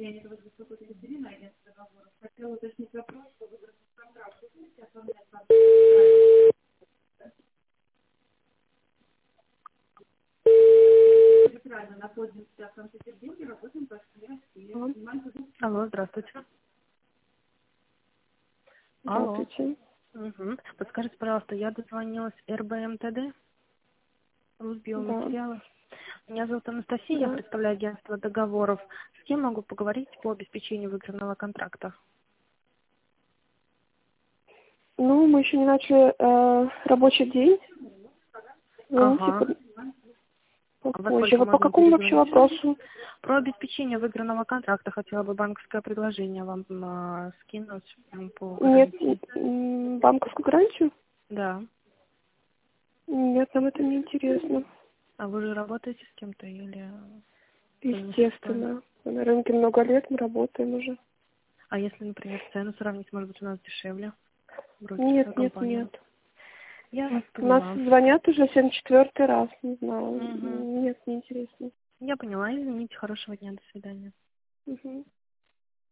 Алло, здравствуйте. Алло. Здравствуйте. Угу. Подскажите, пожалуйста, я дозвонилась РБМТД, Да. Русбиоматериалы. Меня зовут Анастасия, я Да. представляю агентство договоров. С кем могу поговорить по обеспечению выигранного контракта? Ну, мы еще не начали рабочий день. Звоните Ага. А во попозже. сколько Вы по можно какому вообще перезвонить? вопросу? Про обеспечение выигранного контракта хотела бы банковское предложение вам скинуть по Нет, гарантии. банковскую гарантию? Да. Нет, нам это не интересно. А вы же работаете с кем-то или вы не состоите? Естественно. На рынке много лет, мы работаем уже. А если, например, цену сравнить, может быть, у нас дешевле? Брокерская Нет, нет, компания. нет. Я вас У нас поняла. звонят уже 74-й раз, не знаю. Угу. Нет, не интересно. Я поняла, извините, хорошего дня, до свидания. Угу.